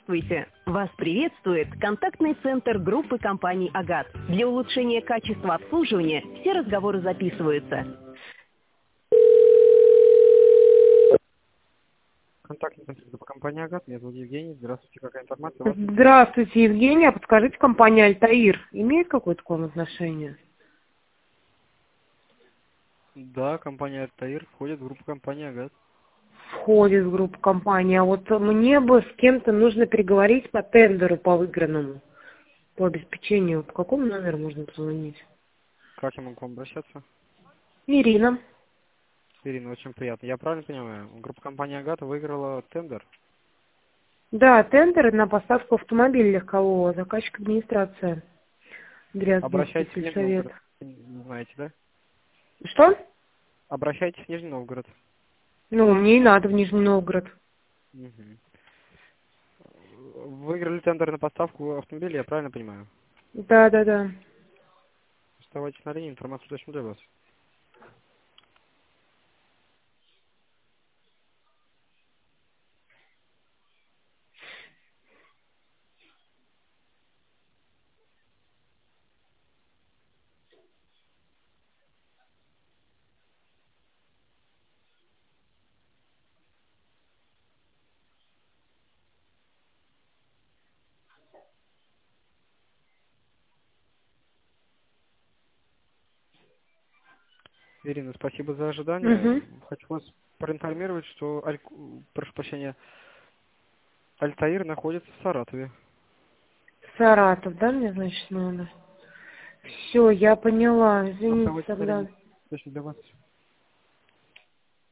Здравствуйте! Вас приветствует контактный центр группы компаний «Агат». Для улучшения качества обслуживания все разговоры записываются. Контактный центр группы компании «Агат». Меня зовут Евгений. Здравствуйте. Какая информация у вас? Здравствуйте, Евгения. Подскажите, компания «Альтаир» имеет какое-то к вам отношение? Да, компания «Альтаир» входит в группу компании «Агат». Входит в группу компании. А вот мне бы с кем-то нужно переговорить по тендеру, по выигранному, по обеспечению. По какому номеру можно позвонить? Как я могу к вам обращаться? Ирина. Ирина, очень приятно. Я правильно понимаю, группа компании «Агат» выиграла тендер? Да, тендер на поставку автомобиля легкового. Заказчик администрация. Дрезденский Обращайтесь в Нижний сельсовет. Новгород. Не знаете, да? Что? Обращайтесь в Нижний Новгород. Ну, мне и надо в Нижний Новгород. Мгм. Выиграли тендер на поставку автомобиля, я правильно понимаю? Да, да, да. Оставайтесь на линии, информацию точно для вас. Ирина, спасибо за ожидание. Угу. Хочу вас проинформировать, что, прошу прощения, «Альтаир» находится в Саратове. Саратов, да, мне, значит, надо? Все, я поняла. Извините Оставайтесь на тогда. линии, точно для вас.